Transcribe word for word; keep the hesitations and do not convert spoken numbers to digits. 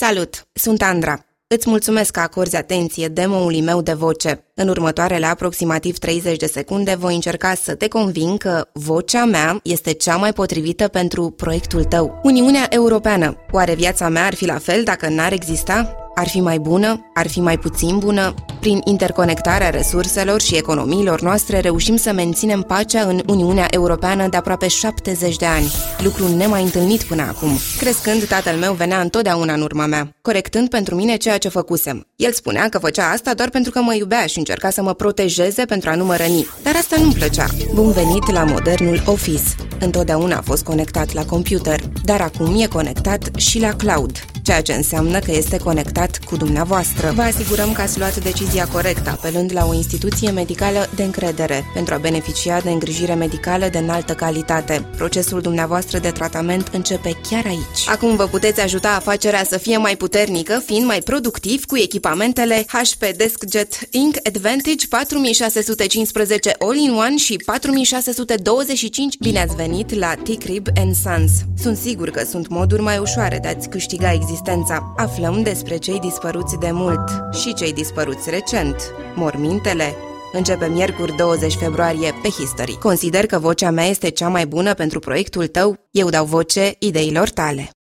Salut! Sunt Andra. Îți mulțumesc că acorzi atenție demo-ului meu de voce. În următoarele aproximativ treizeci de secunde voi încerca să te conving că vocea mea este cea mai potrivită pentru proiectul tău. Uniunea Europeană. Oare viața mea ar fi la fel dacă n-ar exista? Ar fi mai bună? Ar fi mai puțin bună? Prin interconectarea resurselor și economiilor noastre reușim să menținem pacea în Uniunea Europeană de aproape șaptezeci de ani, lucru nemai întâlnit până acum. Crescând, tatăl meu venea întotdeauna în urma mea, corectând pentru mine ceea ce făcusem. El spunea că făcea asta doar pentru că mă iubea și încerca să mă protejeze pentru a nu mă răni, dar asta nu-mi plăcea. Bun venit la modernul Office. Întotdeauna a fost conectat la computer, dar acum e conectat și la cloud, ceea ce înseamnă că este conectat cu dumneavoastră. Vă asigurăm că ați luat decizia corectă, apelând la o instituție medicală de încredere pentru a beneficia de îngrijire medicală de înaltă calitate. Procesul dumneavoastră de tratament începe chiar aici. Acum vă puteți ajuta afacerea să fie mai puternică, fiind mai productiv cu echipamentele H P DeskJet Ink Advantage patru mii șase sute cincisprezece All-in-One și patru mii șase sute douăzeci și cinci. Bine ați venit la T-Crib and Sons. Sunt sigur că sunt moduri mai ușoare de a-ți câștiga existența. Aflăm despre cei dispăruți de mult și cei dispăruți recent. Mormintele începe miercuri douăzeci februarie pe History. Consider că vocea mea este cea mai bună pentru proiectul tău? Eu dau voce ideilor tale.